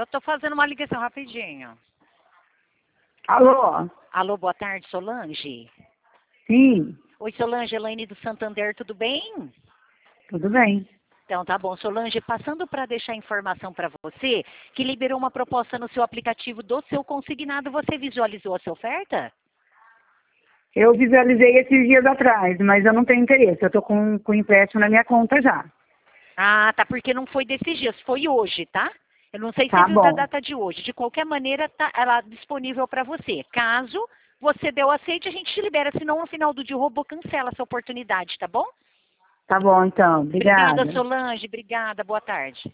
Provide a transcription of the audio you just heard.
Eu tô fazendo uma ligação rapidinho. Alô? Alô, boa tarde, Solange. Sim, Oi, Solange, Elaine do Santander, tudo bem? tudo bem. Então, tá bom. Solange, passando para deixar informação para você, que liberou uma proposta no seu aplicativo do seu consignado, você visualizou essa oferta? Eu visualizei esses dias atrás, mas eu não tenho interesse. Eu tô com empréstimo na minha conta já. Ah, tá, porque não foi desses dias, foi hoje, tá? Eu não sei se você Tá viu da bom, data de hoje. De qualquer maneira, tá ela disponível para você. Caso você dê o aceite, a gente te libera. Senão, no final do dia, o robô cancela essa oportunidade, tá bom? tá bom então. Obrigada, Obrigada. Solange. Obrigada. Boa tarde.